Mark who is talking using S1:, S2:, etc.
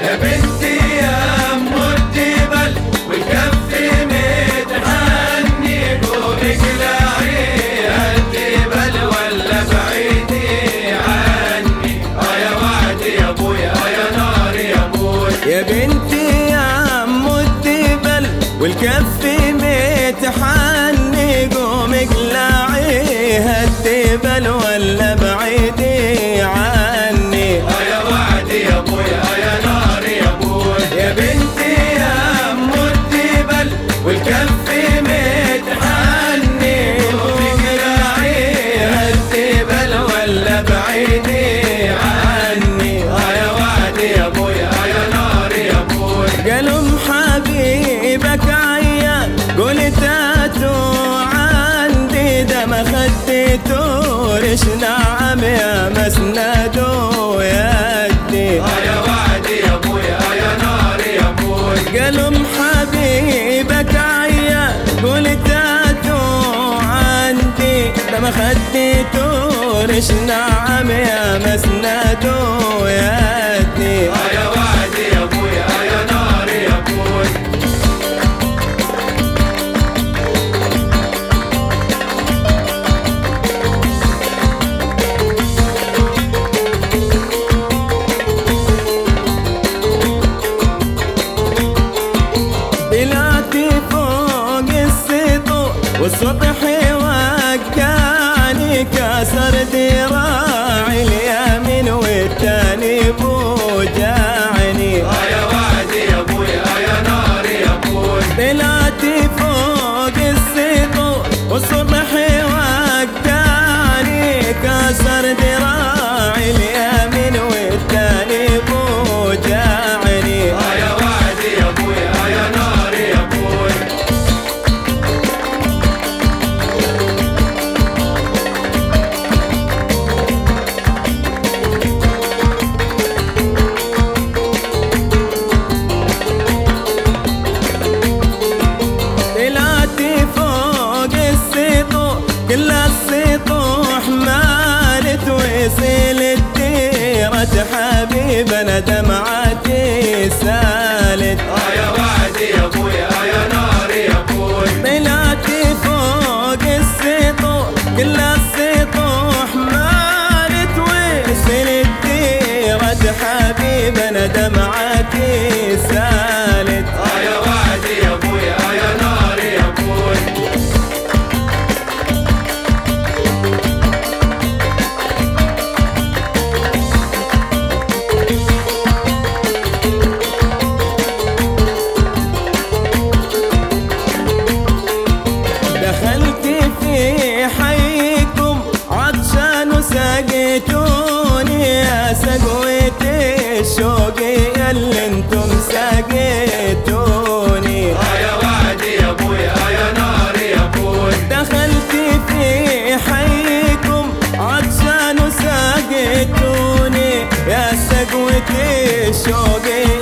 S1: يا بنتي يا ام الجبل والكف متحني قومي اقلعي الجبل ولا بعيدي عني يا وعدي يا ابويا يا نار يا ابويا.
S2: يا بنتي يا ام الجبل والكف متحني قومي اقلعي الجبل ولا بعيدي عني
S1: يا وعدي يا ابويا يا نار يا ابويا. يا بنتي يا ام الجبل والكف متحني قومي اقلعي الجبل ولا بعيدي عني يا وعدي يا ابويا يا نار يا ابويا.
S2: قالوا حبيبك عيان قلت اتو عندي ده ما خديتو رش نعم يا مسندو يدي
S1: يا وعدي يا ابويا يا نار يا ابويا.
S2: قالوا حبيبك عيان قلت اتو عندي ده ما خديتو رش نعم يا مسندو يدي
S1: يا وعدي يا ابويا يا نار يا ابويا.
S2: طلعتي فوق السطوح والسطح وقعني كسر ذراعي اليمين والتاني بوجعني
S1: يا وعدي يا ابويا يا نار يا ابويا.
S2: طلعتي فوق السطوح والسطح وقعني كسر ذراعي اليمين والتاني بوجعني
S1: يا وعدي يا ابويا يا نار يا ابويا.
S2: طلعتي فوق السطوح كل السطوح مالت وصلت ديرة حبيبنا دمعتي سالت
S1: يا وعدي يا ابويا يا نار يا ابويا.
S2: طلعتي فوق السطوح كل السطوح مالت وصلت ديرة حبيبنا دمعتي سالت
S1: يا وعدي يا ابويا يا نار يا ابويا.
S2: دخلت في حيكم عطشان وسقيتوني يا سقوة الشوق ياللي انتم سقيتوني
S1: يا وعدي يا ابويا يا نار يا ابويا.
S2: دخلت في حيكم عطشان وسقيتوني يا سقوة الشوق